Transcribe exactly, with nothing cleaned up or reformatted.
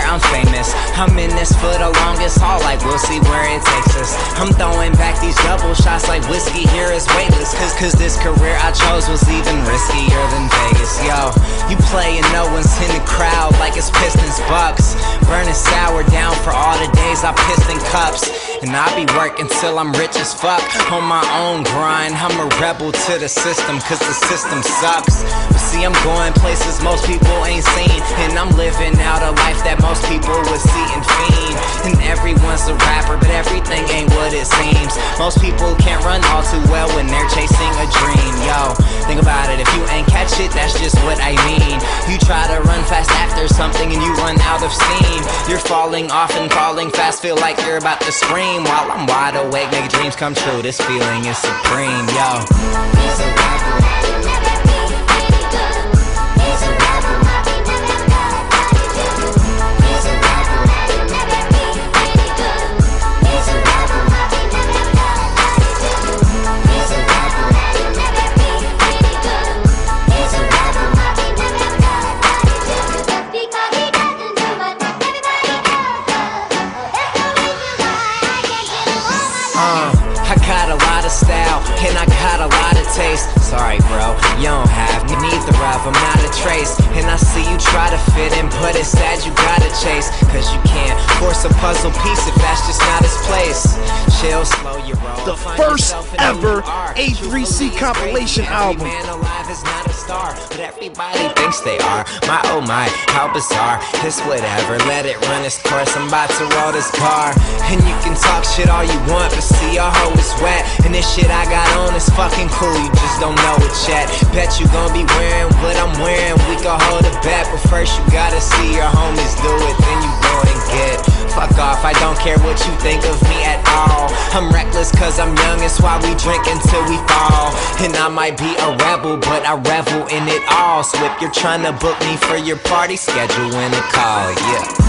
I'm famous. I'm in this for the longest haul, like we'll see where it takes us. I'm throwing back these double shots like whiskey here is weightless. Cause, cause this career I chose was even riskier than Vegas. Yo, you play and no one's in the crowd like it's Pistons Bucks. Burning sour down for all the days I pissed in cups. And I be working till I'm rich as fuck. On my own grind, I'm a rebel to the system, cause the system sucks. But see, I'm going places most people ain't seen, and I'm living out a life that most people would see and fiend. And everyone's a rapper, but everything ain't what it seems. Most people can't run all too well when they're chasing a dream. Yo, think about it, if you ain't catch it, that's just what I mean. You try to run fast after something and you run out of steam. You're falling off and falling fast, feel like you're about to scream. While I'm wide awake, making dreams come true, this feeling is supreme. Yo, he's a rapper. He's a rapper. He's a rapper. He's a rapper. He's a rapper. He's a rapper. Just because he doesn't do what everybody else does, that's the reason why I can't get him on my life. Uh, I got a lot of style, and I got a lot of taste. Sorry bro, you don't have me, neither of them, not a trace. And I see you try to fit in, but it's sad you gotta chase. Cause you can't force a puzzle piece if that's just not its place. Chill, slow your roll. The first ever A three C compilation album. Man alive is not a star, but everybody thinks they are. My oh my, how bizarre. It's whatever, let it run its course. I'm about to roll this car. And you can talk shit all you want, but see your hoe is wet. And this shit I got on is fucking cool, you just don't know it yet. Bet you gon' be wearing what I'm wearing, we gon' hold a bet. But first you gotta see your homies do it, then you go and get. Fuck off, I don't care what you think of me at all. I'm reckless cause I'm young, it's why we drink until we fall. And I might be a rebel, but I revel in it all. So if you're trying to book me for your party, schedule in a call, yeah.